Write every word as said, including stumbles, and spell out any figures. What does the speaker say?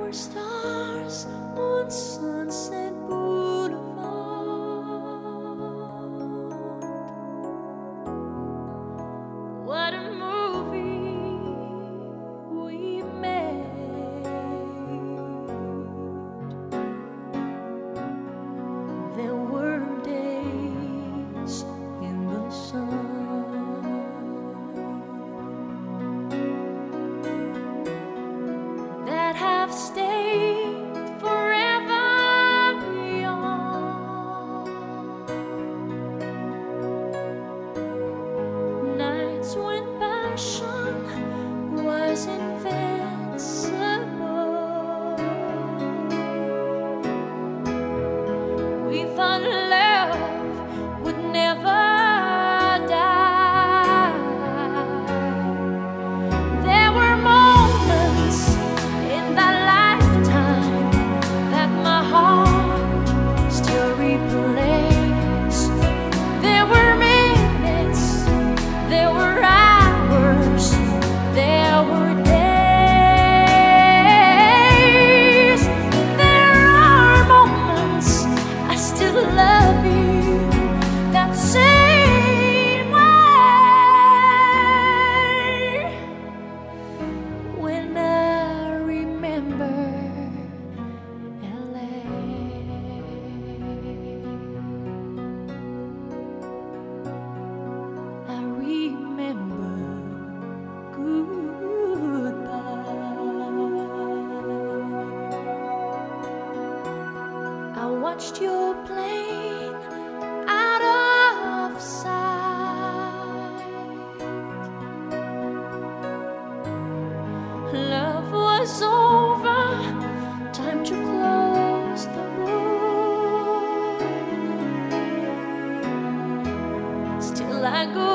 were stars on Sunset Boulevard. What a movie we made. There were days in the sun that have stayed forever young. Nights when passion was invincible. We thought love would never die. There were moments in that lifetime that my heart still replays. There were minutes, there were hours, there were days. There are moments I still love you that same way. When I remember L A, I remember goodbye. I watched your plane out of sight. Love was over, time to close the room. Still I go